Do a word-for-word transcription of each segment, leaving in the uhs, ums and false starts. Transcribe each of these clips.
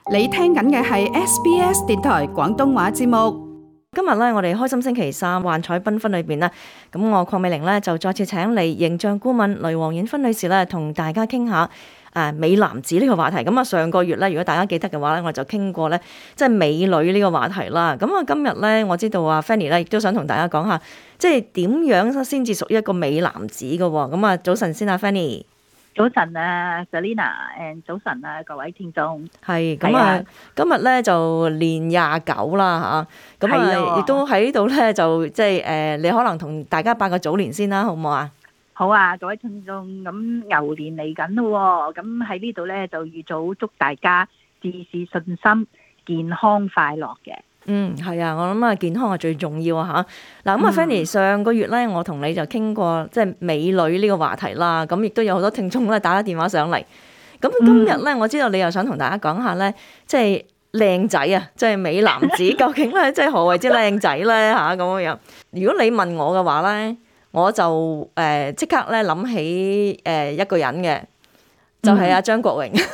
你聽緊嘅係 S B S 電台廣東話節目。 今日咧，我哋開心星期三幻彩繽紛裏邊咧，咁我鄺美玲咧就再次請嚟形象顧問雷黃婉芬女士咧，同大家傾下誒美男子呢個話題。咁啊，上個月咧，如果大家記得嘅話咧，我就傾過咧，即係美女呢個話題啦。咁啊，今日咧，我知道啊 Fanny 咧亦都想同大家講下，即係點樣先至屬於一個美男子嘅喎。咁啊，早晨先啊 Fanny。 早晨啊 Selina， 誒早晨啊各位聽眾。 係咁啊，今日咧就年廿九啦嚇，咁啊亦都喺度咧就即係誒，你可能同大家拜個早年先啦，好唔好啊？ 好啊，各位聽眾，咁牛年嚟緊咯喎，咁喺呢度咧就預早祝大家事事順心、健康快樂嘅。 嗯，係啊，我諗啊，健康係最重要啊嚇。嗱咁啊 Fanny 上個月咧，我同你就傾過即係美女呢個話題啦。咁亦都有好多聽眾咧打咗電話上嚟。咁今日咧，我知道你又想同大家講下咧，即係靚仔啊，即係美男子究竟咧，即係何謂之靚仔咧嚇咁樣。如果你問我嘅話咧，我就誒即刻咧諗起誒一個人嘅，就係阿張國榮。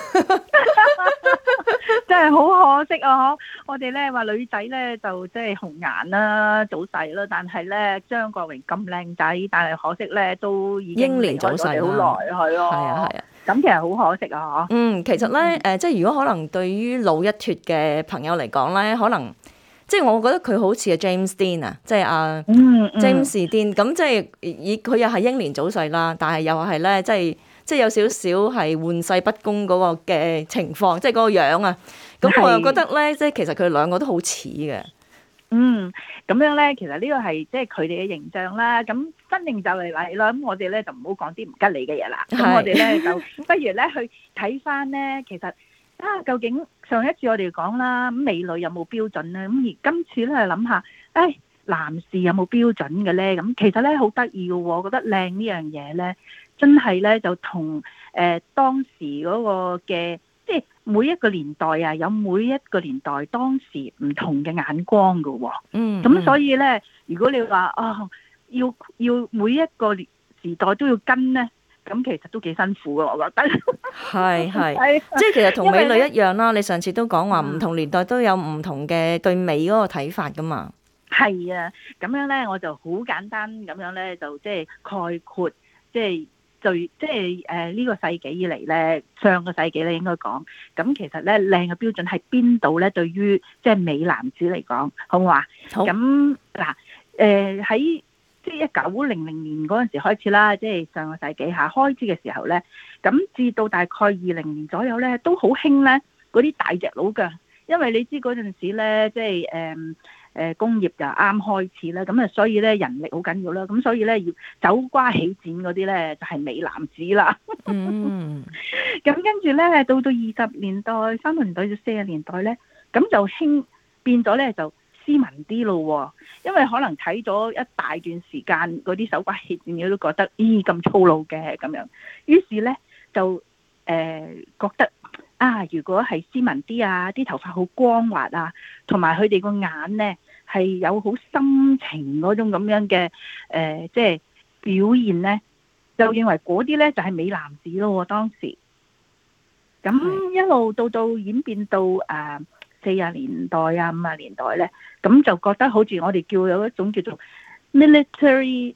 真係好可惜啊！我哋咧話女仔咧就即係紅顏啦、早逝啦，但係咧張國榮咁靚仔，但係可惜咧都已經英年早逝好耐，係咯。 係啊係啊， 咁其實好可惜啊！ 嗯，其實咧誒，即係如果可能對於老一脱嘅朋友嚟講咧，可能即係我覺得佢好似阿 James Dean 啊，即係阿 James Dean，咁即係以佢又係英年早逝啦，但係又係咧即係。即係有少少係玩世不恭嗰個嘅情況，即係嗰個樣啊。咁我又覺得咧，即係其實佢哋兩個都好似嘅。 嗯，咁樣咧，其實呢個係即係佢哋嘅形象啦。咁新年就嚟嚟啦，咁我哋咧就唔好講啲唔吉利嘅嘢啦。咁我哋咧就不如咧去睇翻咧，其實啊，究竟上一次我哋講啦，咁美女有冇標準咧？咁而今次咧諗下，誒男士有冇標準嘅咧？咁其實咧好得意嘅喎，我覺得靚呢樣嘢咧。真係咧，就同誒、呃、當時嗰個嘅，即係每一個年代啊，有每一個年代當時唔同嘅眼光㗎喎、哦。嗯。咁所以咧，如果你話啊、哦，要要每一個時代都要跟咧，咁其實都幾辛苦嘅，我覺得。 係係。即係其實同美女一樣啦。你上次都講話唔同年代都有唔同嘅對美嗰個睇法㗎嘛。 係啊，咁樣咧我就好簡單咁樣咧，就即係概括，即係。最即係誒呢個世紀以嚟咧，上個世紀咧應該講，咁其實咧靚嘅標準係邊度咧？對於即係美男子嚟講，好唔好啊？好。咁嗱誒喺即係一九零零年嗰陣時開始啦，即係上個世紀下開始嘅時候咧，咁至到大概二零年左右咧，都好興咧嗰啲大隻佬㗎，因為你知嗰陣時咧，即係誒。嗯誒工業就啱開始啦，咁啊所以咧人力好緊要啦，咁所以咧要走瓜起剪嗰啲咧就係美男子啦。嗯，咁跟住咧到到二十年代、三十年代到四十年代咧，咁就興變咗咧就斯文啲咯，因為可能睇咗一大段時間嗰啲手瓜起剪，你都覺得咦咁粗魯嘅咁樣，於是咧就誒、呃、覺得。啊！如果係斯文啲啊，啲頭髮好光滑啊，同埋佢哋個眼咧係有好深情嗰種咁樣嘅誒、呃，即係表現咧，就認為嗰啲咧就係、是、美男子咯。當時咁一路到到演變到誒四十年代啊、五十年代咧，咁就覺得好似我哋叫有一種叫做 military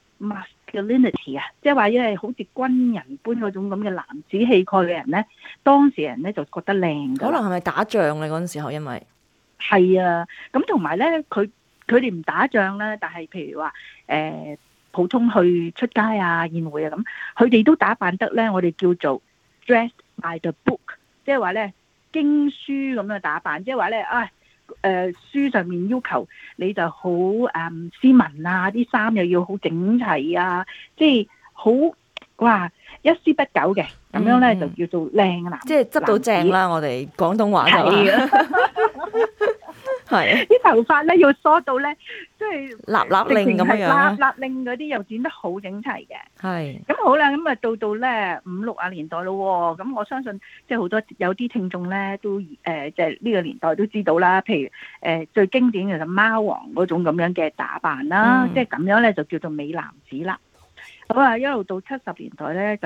masculinity 啊，即係話因為好似軍人般嗰種咁嘅男子氣概嘅人咧，當時人咧就覺得靚。 可能係咪打仗咧嗰陣時候？因為係啊，咁同埋咧，佢佢哋唔打仗咧，但係譬如話誒、呃、普通去出街啊、宴會啊咁，佢哋都打扮得咧，我哋叫做 dressed by the book， 即係話咧經書咁樣打扮，即係話咧啊。誒、呃、書上面要求你就好誒、嗯、斯文啊，啲衫又要好整齊啊，即係好哇一絲不苟嘅咁樣咧，就叫做靚男， 即係執到正啦。我哋廣東話就係啲頭髮咧要梳到咧，即係立立令咁樣樣， 立立令嗰啲又剪得好整齊嘅。 係咁好啦，咁啊到到咧五六啊年代咯，咁我相信即係好多有啲聽眾咧都誒即係呢個年代都知道啦。譬如誒、呃、最經典嘅就貓王嗰種咁樣嘅打扮啦，嗯、即係咁樣咧就叫做美男子啦。好啊，一路到七十年代咧就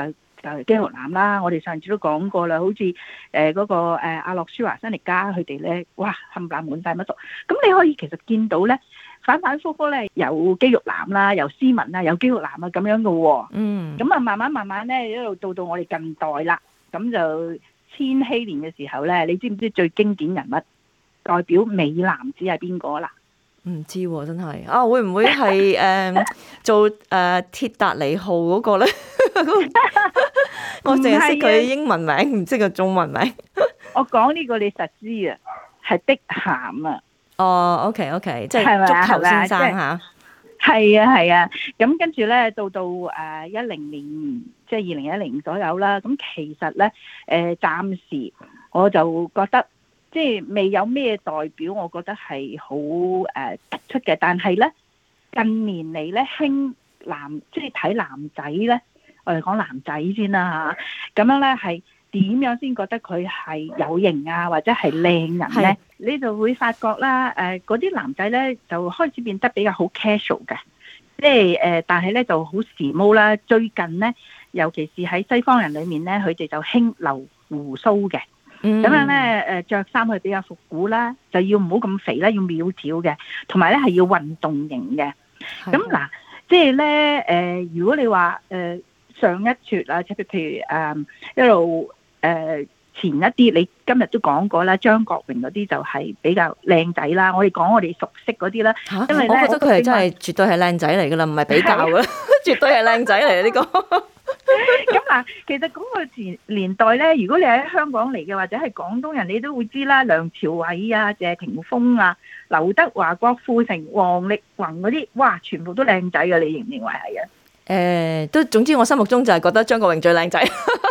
就係肌肉男啦。我哋上次都講過啦，好似誒嗰個誒阿諾舒華辛力加佢哋咧，哇冚唪唥滿晒乜度。咁你可以其實見到咧，反反覆覆咧有肌肉男啦，有斯文啦，有肌肉男啊咁樣嘅喎。 嗯。 咁啊，慢慢慢慢咧一路到到我哋近代啦，咁就千禧年嘅時候咧，你知唔知最經典人物代表美男子係邊個啦？ 唔知喎、啊，真係啊，會唔會係誒、呃、做誒、呃、鐵達尼號嗰個咧？我淨係識佢英文名，唔識佢中文名。 我講呢個你實知啊，係碧咸啊。 哦，OK OK，即係足球先生嚇。 係啊係啊，咁跟住咧到到誒一零年，即係二零一零左右啦。咁其實咧誒、呃、暫時我就覺得。即係未有咩代表，我覺得係好誒突出嘅。但係咧近年嚟咧興男，即係睇男仔咧，我哋講男仔先啦嚇。咁樣咧係點樣先覺得佢係有型啊，或者係靚人咧？你就會發覺啦，誒嗰啲男仔咧就開始變得比較好 casual 嘅，即係誒，但係咧就好時髦啦。最近咧，尤其是喺西方人裡面咧，佢哋就興留鬍鬚嘅。咁、嗯、樣咧，誒著衫係比較復古啦，就要唔好咁肥啦，要苗條嘅，同埋咧係要運動型嘅。咁嗱的，即係咧，誒、呃，如果你話誒、呃、上一撮啊，即係譬如誒、呃、一路誒、呃、前一啲，你今日都講過啦，張國榮嗰啲就係比較靚仔啦。我哋講我哋熟悉嗰啲啦， 啊、 因為我覺得佢係真係絕對係靚仔嚟噶啦，唔係比較噶，絕對係靚仔嚟啊！呢個。 咁嗱，其實嗰個年年代咧，如果你喺香港嚟嘅，或者係廣東人，你都會知啦。梁朝偉啊、謝霆鋒啊、劉德華、郭富城、王力宏嗰啲，哇，全部都靚仔嘅。你認唔認為係啊？誒、 呃，都總之我心目中就係覺得張國榮最靚仔。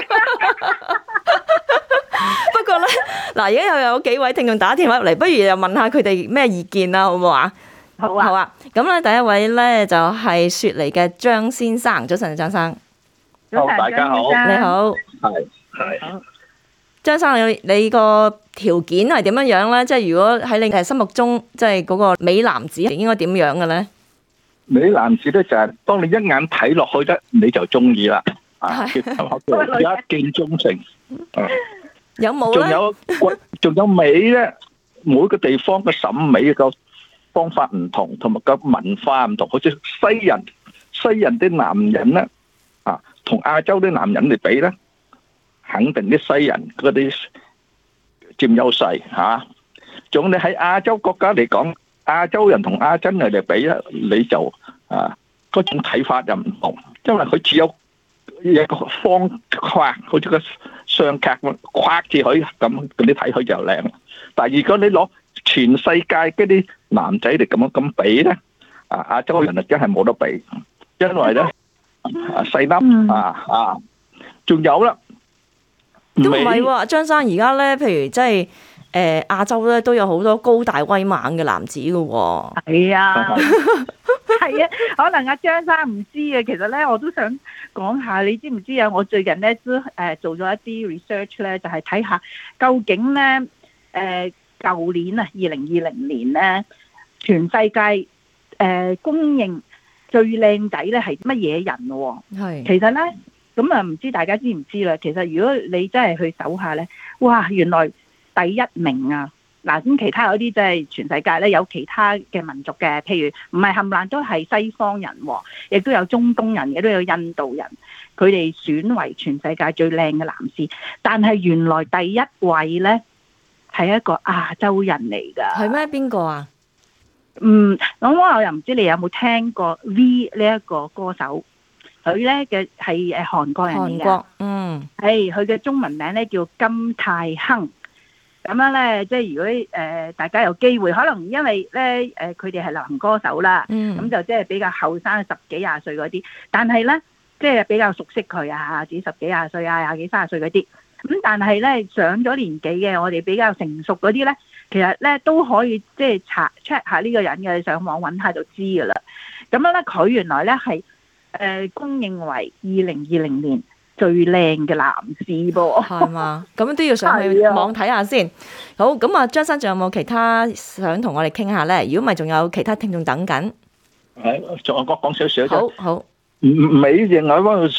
不過咧，嗱，而家又有幾位聽眾打電話入嚟，不如又問下佢哋咩意見啦，好唔好啊？ 好啊， 好啊。咁咧，第一位咧就係雪梨嘅張先生，早晨，張生。 好， 大家好， 你好， 係係， 張生，你你個條件係點樣樣咧？即係如果喺你誒心目中，即係嗰個美男子應該點樣嘅咧？ 美男子咧就係當你一眼睇落去咧，你就中意啦，啊，一見鍾情。 有冇咧？ 仲有仲有美咧，每個地方嘅審美個方法唔同，同埋個文化唔同，好似西人西人啲男人咧。同亞洲啲男人嚟比咧，肯定啲西人嗰啲佔優勢嚇。仲你喺亞洲國家嚟講，亞洲人同亞洲人嚟比咧，你就啊嗰種睇法就唔同，因為佢只有一個方框，好似個雙格咁框住佢咁，你睇佢就靚。但係如果你攞全世界嗰啲男仔嚟咁樣咁比咧，啊亞洲人啊真係冇得比，因為咧。啊細粒啊啊，仲有啦， 都唔係喎，張生而家咧，譬如即係誒亞洲咧，都有好多高大威猛嘅男子噶喎。 係啊，係啊，可能阿張生唔知啊。其實咧，我都想講下，你知唔知啊？我最近咧都誒做咗一啲 research 咧，就係睇下究竟咧誒舊年啊，二零二零年咧，全世界誒公認最靚仔咧係乜嘢人喎？係，其實咧咁啊，唔知大家知唔知啦？其實如果你真係去搜下咧，哇，原來第一名啊！嗱，咁其他嗰啲即係全世界咧有其他嘅民族嘅，譬如唔係冚唪唥都係西方人，亦都有中東人，亦都有印度人，佢哋選為全世界最靚嘅男士。但係原來第一位咧係一個亞洲人嚟㗎。係咩？邊個啊？嗯，咁我又唔知你有冇聽過 V 呢一個歌手，佢咧嘅係誒韓國人嚟嘅，嗯，係佢嘅中文名咧叫金泰亨。咁樣咧，即係如果誒、呃、大家有機會，可能因為咧誒佢哋係流行歌手啦，咁、嗯、就即係比較後生，十幾廿歲嗰啲，但係咧即係比較熟悉佢啊，只十幾廿歲啊，廿幾三十歲嗰啲。咁但係咧上咗年紀嘅，我哋比較成熟嗰啲咧，其實咧都可以即係查 check 下呢個人嘅，上網揾下就知噶啦。咁樣咧，佢原來咧係誒公認為二零二零年最靚嘅男士噃，係嘛？咁都要上去網睇下先。好，咁啊，張生仲有冇其他想同我哋傾下咧？如果唔係，仲有其他聽眾等緊。係，仲有我講少少啫。好好。美型嗰陣時，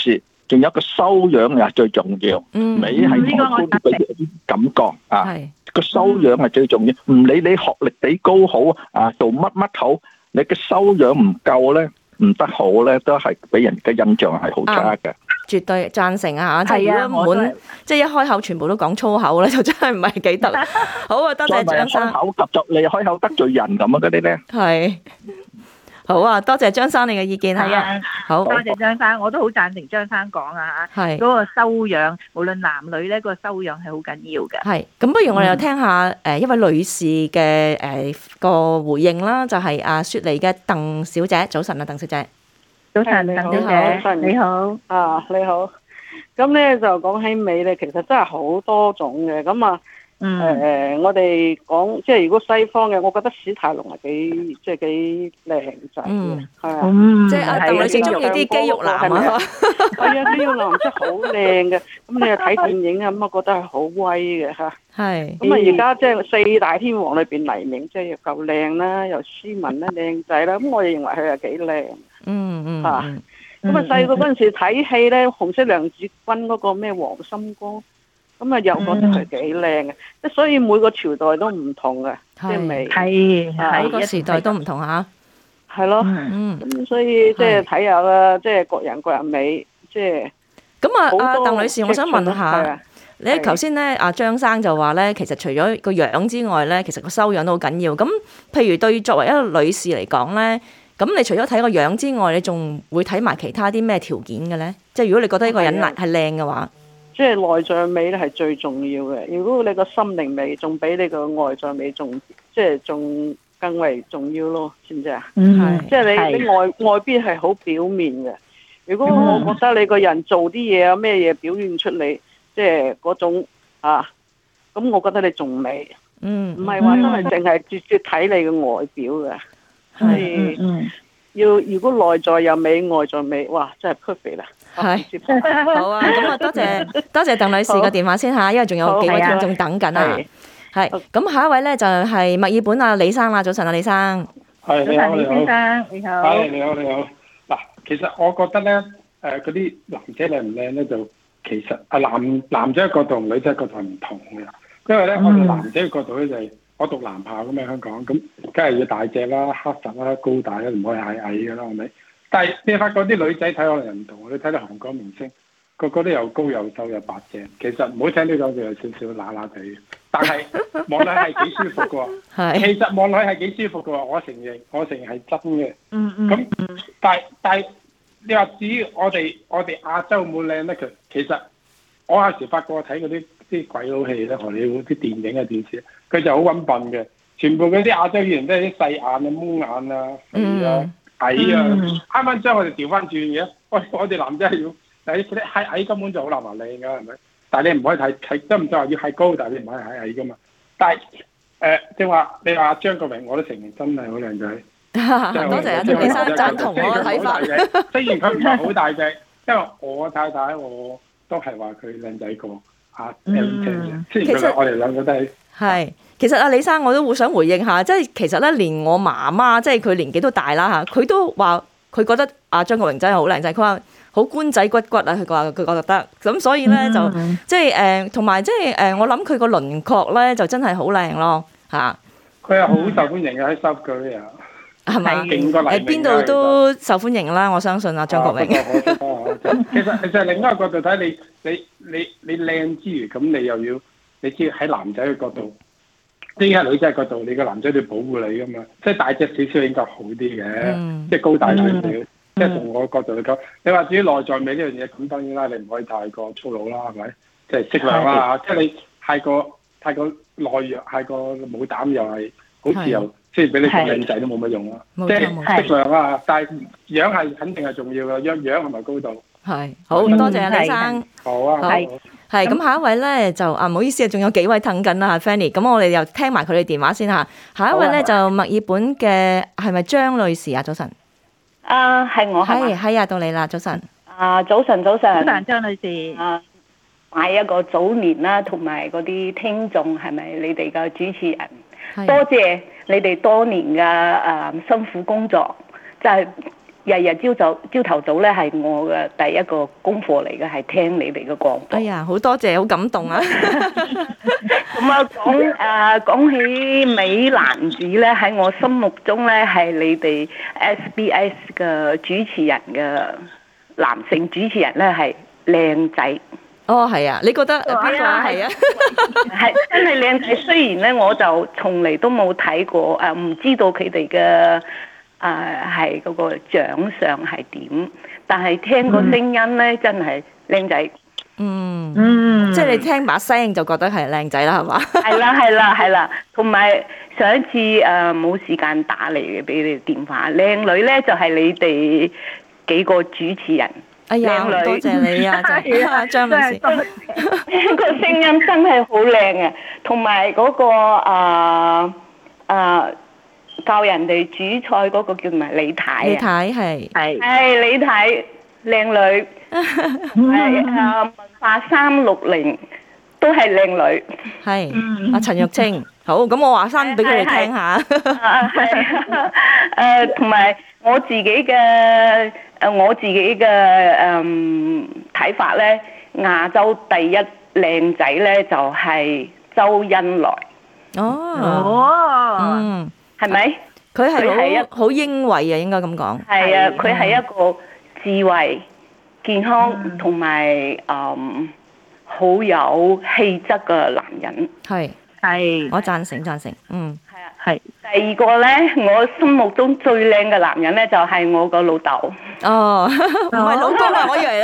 仲有個修養又係最重要。 嗯， 美係外觀俾人啲感覺啊， 係個修養係最重要。唔理你學歷幾高好啊，做乜乜好，你嘅修養唔夠咧，唔得好咧，都係俾人嘅印象係好差嘅。 絕對贊成啊！即係啊係如果滿，即係一開口全部都講粗口咧，就真係唔係幾得。好啊，多謝張生。 開口合作，你開口得罪人咁啊嗰啲咧。 係。好啊，多謝張生你嘅意見。係啊，好。 多謝張生，我都好贊成張生講啊嚇。 係。 嗰個修養，無論男女咧，個修養係好緊要嘅。 係。咁不如我哋又聽下誒一位女士嘅誒個回應啦，就係阿雪梨嘅鄧小姐。早晨啊，鄧小姐。 早晨，鄧小姐，你好。 啊，你好。咁咧就講起美咧，其實真係好多種嘅。咁啊， 嗯， 誒誒，我哋講即係如果西方嘅，我覺得史泰龍係幾即係幾靚仔嘅，係啊。 嗯， 即係阿鄧女士中意啲肌肉男啊。 係啊，肌肉男真係好靚嘅。咁你又睇電影啊，咁我覺得係好威嘅嚇。 係。 咁啊，而家即係四大天王裏邊黎明，即係又夠靚啦，又斯文啦，靚仔啦。咁我認為佢係幾靚。 嗯嗯。 嚇。咁啊，細個嗰陣時睇戲咧，紅色娘子軍嗰個咩黃心歌，咁啊又覺得佢幾靚嘅，即係所以每個朝代都唔同嘅，即係美。 係係每個時代都唔同嚇。 係咯。 嗯。 咁所以即係睇下啦，即係各人各人美，即係。 咁啊，阿鄧女士，我想問下，你頭先咧，阿張生就話咧，其實除咗個樣之外咧，其實個修養都好緊要。咁譬如對作為一個女士嚟講咧，咁你除咗睇個樣之外，你仲會睇埋其他啲咩條件嘅咧？即係如果你覺得呢個人係係靚嘅話， 即係內在美咧係最重要嘅。如果你個心靈美仲比你個外在美仲即係仲更為重要咯，知唔知啊？ 嗯， 即係你你外外邊係好表面嘅。如果我覺得你個人做啲嘢啊咩嘢表現出嚟，即係嗰種啊，咁我覺得你仲美。 嗯， 唔係話真係淨係直接睇你嘅外表嘅。係， 嗯， 要如果內在又美，外在美，哇，真係 perfect 啦！ 係，好啊，咁啊，多謝多謝鄧女士嘅電話先嚇，因為仲有幾位聽眾等緊啊。係，咁下一位咧就係墨爾本啊李生啦，早晨啊李生。 係，你好， 李先生，你好。 係，你好，你好。嗱，其實我覺得咧，誒嗰啲男仔靚唔靚咧，就其實啊男男仔嘅角度同女仔嘅角度係唔同嘅，因為咧我哋男仔嘅角度咧就係。我讀男校咁喺香港，咁梗係要大隻啦、黑實啦、高大啦，唔可以矮矮嘅啦，係咪？但係你發覺啲女仔睇可能唔同，你睇到韓國明星，個個都又高又瘦又白淨，其實唔好聽呢個就有少少乸乸地嘅，但係望落係幾舒服嘅喎。係，其實望落係幾舒服嘅喎，我承認，我承認係真嘅。 嗯嗯。 咁但係但係你話至於我哋我哋亞洲冇靚咧，其實我有時發覺睇嗰啲啲鬼佬戲咧，荷里活啲電影啊電視。佢就好揾笨嘅，全部嗰啲亞洲演員都係啲細眼啊、蒙眼啊、肥啊、矮啊，啱啱將我哋調翻轉嘅。我我哋男仔係要，但係啲矮矮根本就好難話靚㗎，係咪？但係你唔可以睇睇，都唔得話要係高，但係你唔可以係矮㗎嘛。但係誒，正話你話張國榮，我都承認真係好靚仔。 多謝啊，張先生贊同我嘅睇法。 雖然佢唔係好大隻，因為我太太我都係話佢靚仔過啊 Elton 嘅，雖然佢我哋兩個都係。係， 其實阿李生我都會想回應下，即係其實咧，連我媽媽即係佢年紀都大啦嚇，佢都話佢覺得阿張國榮真係好靚仔，佢話好官仔骨骨啊，佢話佢覺得，咁所以咧就即係誒，同埋即係誒，我諗佢個輪廓咧就真係好靚咯嚇。 佢係好受歡迎嘅喺 South Korea， 係咪？ 勁過黎明。 喺邊度都受歡迎啦，我相信阿張國榮。 其實其實另一個角度睇，你你你你靚之餘，咁你又要。你知喺男仔嘅角度，呢喺女仔嘅角度，你個男仔要保護你噶嘛，即係大隻少少應該好啲嘅，嗯、即係高大少少。嗯、即係從我角度嚟講，你話至於內在美呢樣嘢，咁當然啦，你唔可以太過粗魯啦，係咪？即係適量啦，即係你太過太過懦弱，太過冇膽又係，好似又即係俾你做靚仔都冇乜用啦。即係適量啊，但係樣係肯定係重要嘅，樣樣係咪高度？ 係，好多謝啊，李生。 好啊，好。 係咁，下一位咧就啊，唔好意思啊，仲有幾位等緊啦，Fanny。咁我哋又聽埋佢哋電話先嚇。下一位咧就墨爾本嘅係咪張女士啊？早晨。 啊，係我係。 係係啊，到你啦，早晨。 啊，早晨早晨。 早晨，張女士。 啊，買一個早年啦，同埋嗰啲聽眾係咪你哋嘅主持人？多謝你哋多年嘅誒辛苦工作，就係日日朝早朝頭早咧係我嘅第一個功課嚟嘅，係聽你哋嘅廣播。 哎呀，好多謝，好感動啊！ 咁啊，講誒講起美男子咧，喺我心目中咧係你哋 S B S 嘅主持人嘅男性主持人咧係靚仔。 哦，係啊，你覺得邊個係啊？ 係真係靚仔，雖然咧我就從嚟都冇睇過誒，唔知道佢哋嘅。誒係嗰個長相係點，但係聽個聲音咧、嗯、真係靚仔。 嗯嗯，即係你聽把聲就覺得係靚仔啦，係嘛？ 係啦係啦係啦，同埋上一次誒冇、呃、時間打嚟嘅俾你電話，靚女咧就係、是、你哋幾個主持人。 哎呀，女多謝你啊，張張女士。 個聲音真係好靚啊，同埋嗰個誒誒。呃呃教人哋煮菜嗰個叫咩？李太啊！ 李太係係係李太靚女，係啊文化三六零都係靚女。 係阿陳玉清，好咁我話翻俾佢哋聽下。 係誒，同埋我自己嘅誒，我自己嘅誒睇法咧，亞洲第一靚仔咧就係周恩來。 哦哦， 嗯。 係咪？ 佢係好好英偉啊，應該咁講。 係啊，佢係一個智慧、健康同埋誒好有氣質嘅男人。係係，我贊成贊成。嗯， 係啊，係。第二個咧，我心目中最靚嘅男人咧，就係我個老豆。哦， 唔係老公啊，我以為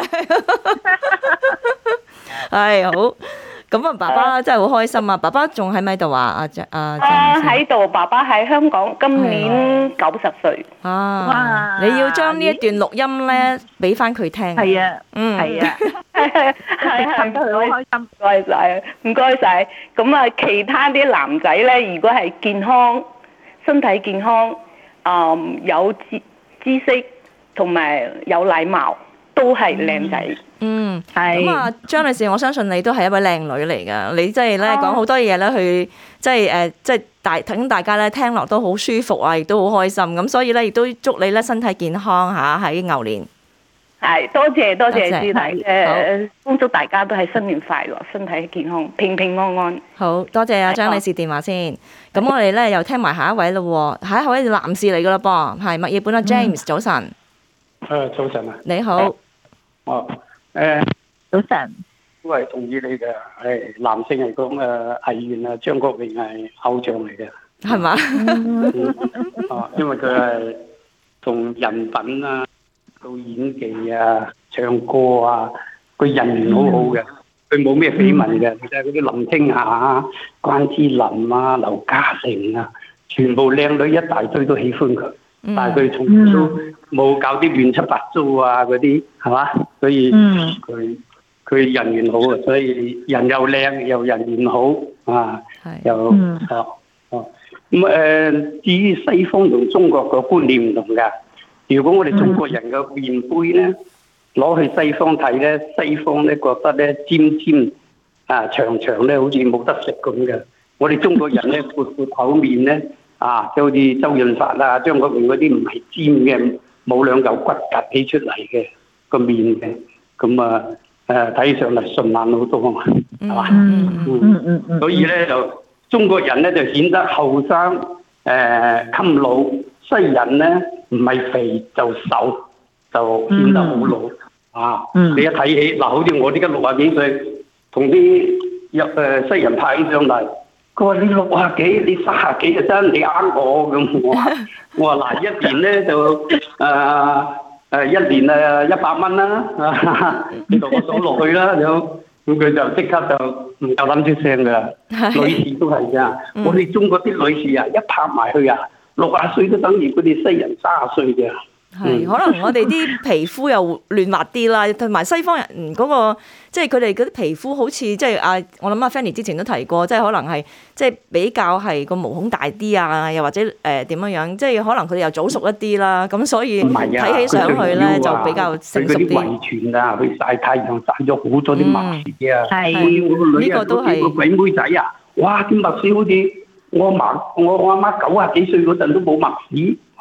係好。咁啊，爸爸真係好開心啊！爸爸仲喺咪度啊？阿張阿啊喺度，爸爸喺香港，今年九十歲。 啊！你要將呢一段錄音咧，俾翻佢聽。 係啊， 嗯， 係啊， 係係係，好開心，唔該曬，唔該曬。咁啊，其他啲男仔咧，如果係健康、身體健康，嗯，有知知識同埋有禮貌，都係靚仔。 嗯，係。咁啊，張女士，我相信你都係一位靚女嚟㗎。你即係咧講好多嘢咧，去即係誒，即係大等大家咧聽落都好舒服啊，亦都好開心。咁所以咧，亦都祝你咧身體健康嚇喺牛年。 係，多謝多謝朱太誒，恭祝大家都係新年快樂，身體健康，平平安安。 好多謝啊，張女士電話先。咁我哋咧又聽埋下一位咯喎，下一位男士嚟㗎啦噃，係墨爾本啊 James，早晨。 誒，早晨啊。 你好。 哦。誒， 早晨， 都係同意你嘅。誒，男性嚟講，誒，藝員啊，張國榮係偶像嚟嘅， 係嘛？ 哦，因為佢係從人品啊，到演技啊，唱歌啊，佢人緣好好嘅，佢冇咩緋聞嘅。你睇嗰啲林青霞啊、關之琳啊、劉嘉玲啊，全部靚女一大堆都喜歡佢。但係佢從來都冇搞啲亂七八糟啊嗰啲，係嘛？所以佢佢人緣好啊，所以人又靚又人緣好啊，又哦哦咁誒。至於西方同中國個觀念唔同㗎。如果我哋中國人嘅面杯咧，攞去西方睇咧，西方咧覺得咧尖尖啊長長咧，好似冇得食咁嘅。我哋中國人咧闊闊口面咧。啊，就好似周潤發啊、張國榮嗰啲唔係尖嘅，冇兩嚿骨夾起出嚟嘅個面嘅，咁啊誒睇上嚟順眼好多啊，係嘛？嗯嗯嗯嗯。所以咧就中國人咧就顯得後生誒襟老，西人咧唔係肥就瘦，就顯得好老啊！你一睇起嗱，好似我呢家六啊幾歲，同啲入誒西人拍起上嚟。佢話你六啊幾，你三啊幾就真，你呃我咁。我話我話嗱，一年咧就誒誒一年誒一百蚊啦，你同我數落去啦，咁咁佢就即刻就唔夠膽出聲噶。女士都係噶，我哋中國啲女士啊，一拍埋去啊，六啊歲都等於佢哋西人三啊歲嘅。 係，可能我哋啲皮膚又嫩滑啲啦，同埋西方人嗰個，即係佢哋嗰啲皮膚好似即係啊，我諗阿 Fanny 之前都提過，即係可能係即係比較係個毛孔大啲啊，又或者誒點樣樣，即係可能佢哋又早熟一啲啦，咁所以睇起上去咧就比較成熟啲。佢嗰啲遺傳啊，佢曬太陽曬咗好多啲墨屎啊，係我個女啊，嗰個鬼妹仔啊，哇啲墨屎好似我嫲我我阿媽九啊幾歲嗰陣都冇墨屎。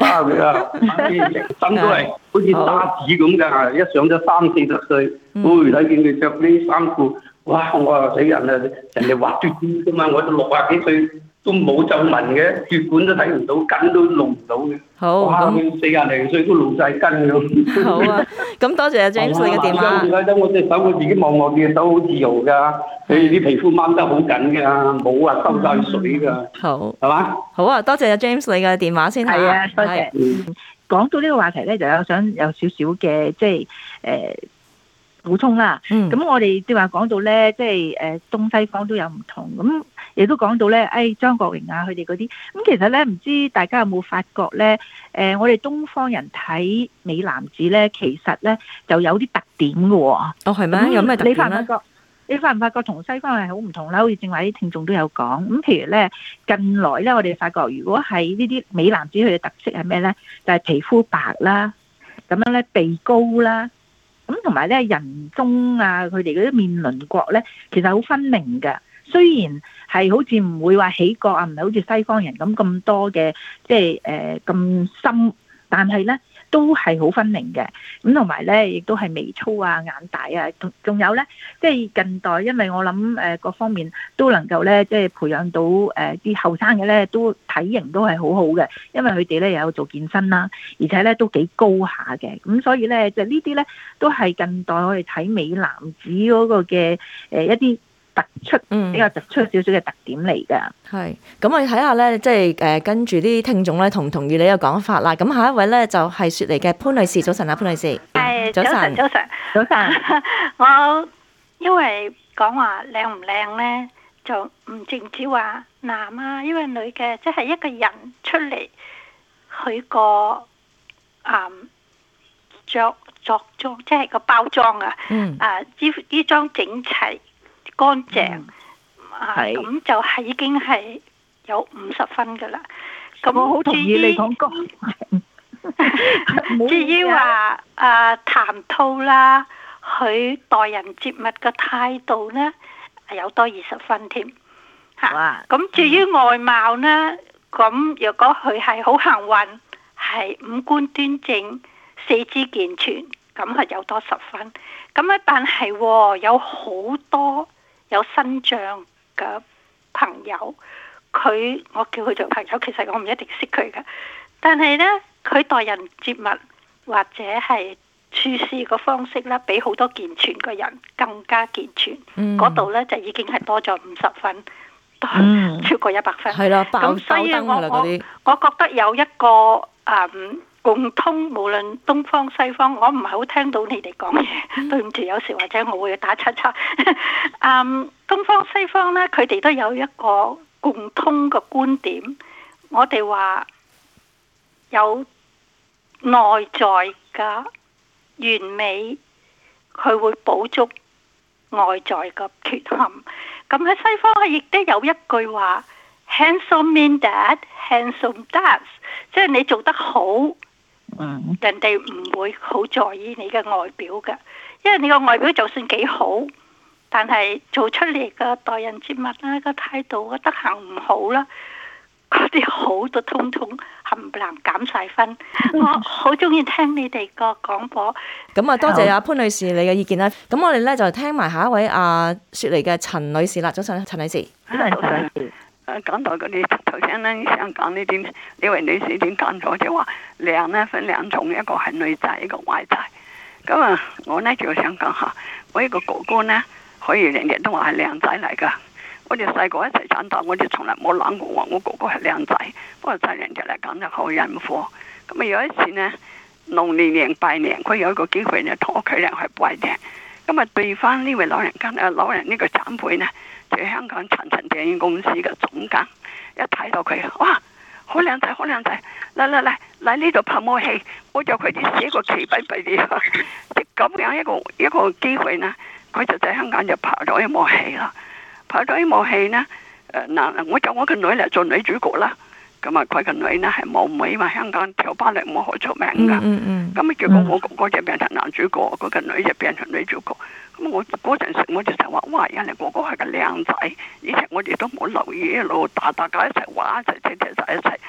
怕佢啊！人生都係好似沙子咁㗎，一上咗三四十歲，會睇見佢着呢衫褲，哇！我話死人啊！人哋滑嘟嘟㗎嘛，我都六廿幾歲都冇皺紋嘅，血管都睇唔到，筋都弄唔到嘅。 好， 咁四廿零歲都露晒筋咁。 好啊，咁多謝阿 James 你嘅電話。 唔該得，我隻手我自己望望嘅手好自由㗎，佢啲皮膚掹得好緊㗎，冇話收晒水㗎。 好， 係嘛？ 好啊，多謝阿 James 你嘅電話先嚇。 係啊，多謝。講到呢個話題咧，就有想有少少嘅即係誒補充啦。咁、嗯、我哋即係話講到咧，即係誒東西方都有唔同，咁亦都講到咧，誒、哎、張國榮啊佢哋嗰啲，咁其實咧唔知大家有冇發覺咧？誒、呃、我哋東方人睇美男子咧，其實咧就有啲特點嘅喎。哦係咩？有咩特點咧？ 你發唔發覺？你發唔發覺同西方係好唔同啦？好似正話啲聽眾都有講，咁譬如咧近來咧，我哋發覺如果係呢啲美男子佢嘅特色係咩咧？就係、是、皮膚白啦，咁樣咧鼻高啦，咁同埋咧人中啊，佢哋嗰啲面輪廓咧，其實好分明嘅。雖然係好似唔會話起角啊，唔係好似西方人咁咁多嘅，即係誒咁深，但係咧都係好分明嘅。咁同埋咧，亦都係眉粗啊、眼大啊，仲仲有咧，即係近代，因為我諗誒各方面都能夠咧，即係培養到誒啲後生嘅咧，都體型都係好好嘅，因為佢哋咧又有做健身啦，而且咧都幾高下嘅。咁所以咧，就呢啲咧都係近代我哋睇美男子嗰個嘅誒一啲突出比較突出少少嘅特點嚟㗎。 係，咁我哋睇下咧，即係誒跟住啲聽眾咧同唔同意你嘅講法啦。咁下一位咧就係雪梨嘅潘女士，早晨啊，潘女士。 係， 早晨， 早晨， 早晨。 我因為講話靚唔靚咧，就唔淨止話男啊，因為女嘅，即係一個人出嚟，佢個誒着着裝，即係個包裝啊， 嗯， 啊衣衣裝整齊。乾淨、嗯、啊，咁就係已經係有五十分噶啦。咁我好同意你講乾淨。 至於話啊談吐啦，佢待人接物嘅態度咧，有多二十分添。嚇，咁至於外貌咧，咁若果佢係好幸運，係五官端正、四肢健全，咁係有多十分。咁咧，但係、哦、有好多。有身障嘅朋友，佢我叫佢做朋友，其實我唔一定識佢嘅。但係呢，佢待人接物或者係處事嘅方式咧，比好多健全嘅人更加健全。嗰度呢，就已經係多咗五十分，嗯、超過一百分。 係啦，爆所以我爆燈啦嗰啲。 我覺得有一個嗯。共通，無論東方西方，我唔係好聽到你哋講嘢，對唔住，有時或者我會打叉叉。嗯，東方西方呢，佢哋都有一個共通嘅觀點，我哋話有內在嘅完美，佢會補足外在嘅缺陷。咁喺西方，佢亦都有一句話 ：handsome mean that handsome does， 即係你做得好。嗯、人哋唔會好在意你嘅外表嘅，因為你個外表就算幾好，但係做出嚟嘅待人接物啦、個態度、個德行唔好啦，嗰啲好都通通冚唪唥減晒分。我好中意聽你哋個廣播。 咁啊，多謝阿潘女士你嘅意見啦。咁我哋咧就聽埋下一位阿雪梨嘅陳女士啦。早晨，陳女士。 早晨。誒講到嗰啲頭先咧，想講呢啲呢位女士點講咗，就話靚咧分兩種，一個係內在，一個外在。咁啊，我咧就想講下，我一個哥哥咧，可以人人都話係靚仔嚟噶。我哋細個一齊長大，我哋從來冇諗過話我哥哥係靚仔，不過就人哋嚟講就好人貨。咁啊有一次呢，農曆年拜年，佢有一個機會咧，同屋企人去拜年。咁啊對翻呢位老人家啊，老人呢個長輩呢，就係香港長城電影公司嘅總監，一睇到佢，哇，好靚仔，好靚仔，嚟嚟嚟嚟呢度拍幕戲，我就佢哋寫個旗俾俾你，即咁樣一個一個機會呢，佢就喺香港就拍咗一幕戲啦。拍咗一幕戲呢，誒嗱，我就我個女嚟做女主角啦。咁啊，佢個女呢係冇妹嘛，香港跳芭蕾舞好出名噶。咁啊、嗯嗯嗯，結果我哥哥就變成男主角，嗰、嗯、個女就變成女主角。咁我嗰陣時我就成日話，哇！人哋哥哥係個靚仔，以前我哋都冇留意，一路大大家一齊玩，一齊一齊一齊一齊。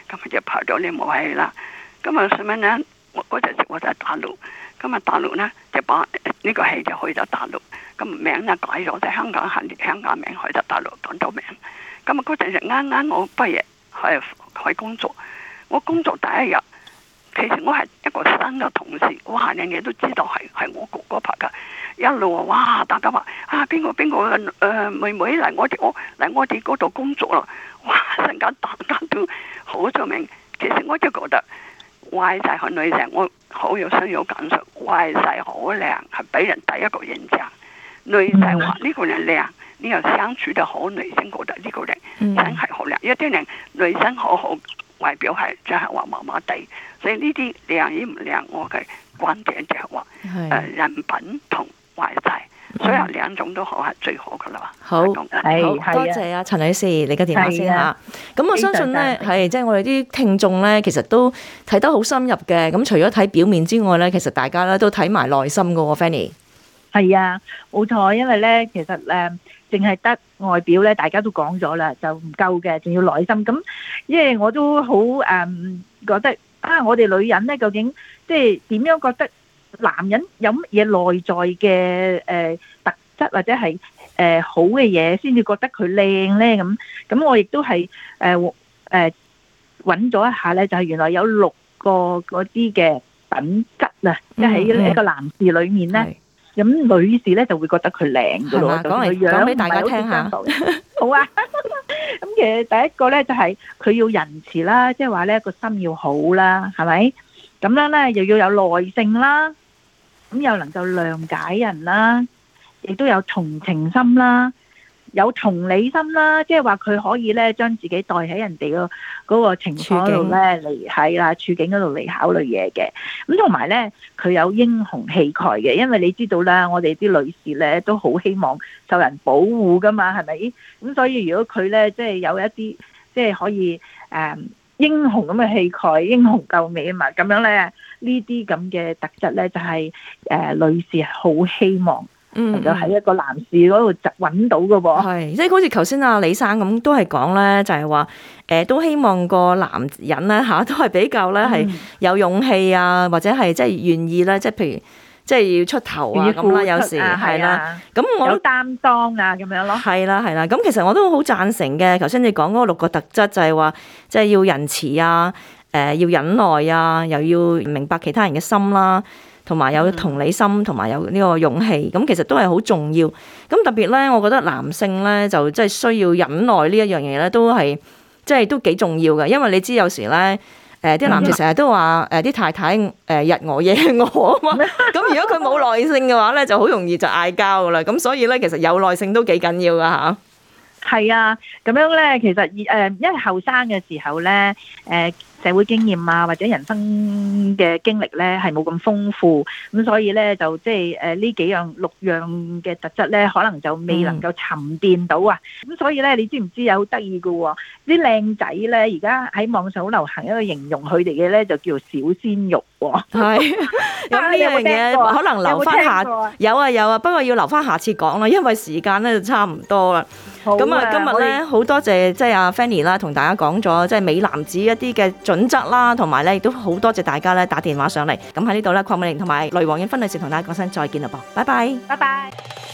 咁就拍咗呢部戲啦。咁啊，所以咧，我嗰陣時我就喺大陸，咁啊大陸咧就把呢個戲就去咗大陸，咁名咧改咗，就香港係香港名去咗大陸廣州名。咁啊嗰陣時啱啱我畢業去去工作，我工作第一日，其實我係一個新嘅同事，哇！人哋都知道係係我哥哥拍㗎。一路哇，大家話啊，邊個邊個誒妹妹嚟我哋我嚟我哋嗰度工作啦！哇，陣間大家都好出名。其實我就覺得外在和內在，我好有深有感受。外在好靚，係俾人第一個印象；內在話呢個人靚，呢個相處得好，女性覺得呢個人真係好靚。有啲人女生好好，外表係真係話麻麻地。所以呢啲靚與唔靚，我嘅觀點就係話誒人品同外在，所有兩種都好係最好噶啦。 好，好多謝啊陳女士，你嘅電話先嚇。咁我相信咧，係即係我哋啲聽眾咧，其實都睇得好深入嘅。咁除咗睇表面之外咧，其實大家咧都睇埋內心噶喎 Fanny。 係啊，冇錯，因為咧，其實誒，淨係得外表咧，大家都講咗啦，就唔夠嘅，仲要內心。咁因為我都好誒覺得啊，我哋女人咧，究竟即係點樣覺得？男人有乜嘢內在嘅誒特質或者係誒好嘅嘢，先至覺得佢靚咧？咁咁我亦都係誒誒揾咗一下咧，就係原來有六個嗰啲嘅品質啊，即係喺一個男士裏面咧，咁女士咧就會覺得佢靚噶咯。 講嚟講俾大家聽下。 好啊。咁其實第一個咧就係佢要仁慈啦，即係話咧個心要好啦，係咪？咁樣咧又要有耐性啦。咁又能夠諒解人啦，亦都有同情心啦，有同理心啦，即係話佢可以咧將自己代喺人哋個嗰個情況度咧嚟係啦，處境嗰度嚟考慮嘢嘅。咁同埋咧，佢有英雄氣概嘅，因為你知道啦，我哋啲女士咧都好希望受人保護噶嘛，係咪？咁所以如果佢咧即係有一啲即係可以誒。嗯英雄咁嘅氣概，英雄救美啊嘛，咁樣咧呢啲咁嘅特質咧就係、是、誒、呃、女士好希望能夠喺一個男士嗰度就揾到嘅噃。 係，即係好似頭先阿李生咁都係講咧，就係話誒都希望個男人咧嚇都係比較咧係有勇氣啊，或者係即係願意咧，即係譬如。即係要出頭啊咁啦，有時係啦。咁我有擔當啊咁樣咯。係啦係啦，咁其實我都好贊成嘅。頭先你講嗰六個特質就係話，即係要仁慈啊，誒要忍耐啊，又要明白其他人嘅心啦，同埋有同理心，同埋有呢個勇氣。咁其實都係好重要。咁特別咧，我覺得男性咧就即係需要忍耐呢一樣嘢咧，都係即係都幾重要嘅。因為你知有時咧。誒啲男士成日都話誒啲太太誒日我夜我啊嘛，咁如果佢冇耐性嘅話咧，就好容易就嗌交噶啦。咁所以咧，其實有耐性都幾緊要噶嚇。 係啊，咁樣咧，其實誒，因為後生嘅時候咧，誒社會經驗啊，或者人生嘅經歷咧，係冇咁豐富，咁所以咧就即係誒呢幾樣六樣嘅特質咧，可能就未能夠沉澱到啊。咁、嗯、所以咧，你知唔知有好得意嘅喎？啲靚仔咧，而家喺網上好流行一個形容佢哋嘅咧，就叫做小鮮肉喎。係， 咁呢樣嘢可能留翻下，有啊有啊，不過要留翻下次講啦，因為時間咧就差唔多啦。咁啊，今日咧好多謝即係阿 Fanny 啦，同大家講咗即係美男子一啲嘅準則啦，同埋咧亦都好多謝大家咧打電話上嚟。咁喺呢度咧，鄺美玲同埋雷黃燕芬女士同大家講聲再見啦噃，拜拜， 拜拜。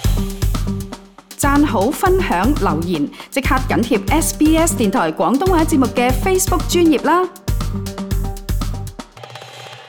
讚好、分享、留言，即刻緊貼 S B S 電台廣東話節目嘅 Facebook 專頁啦。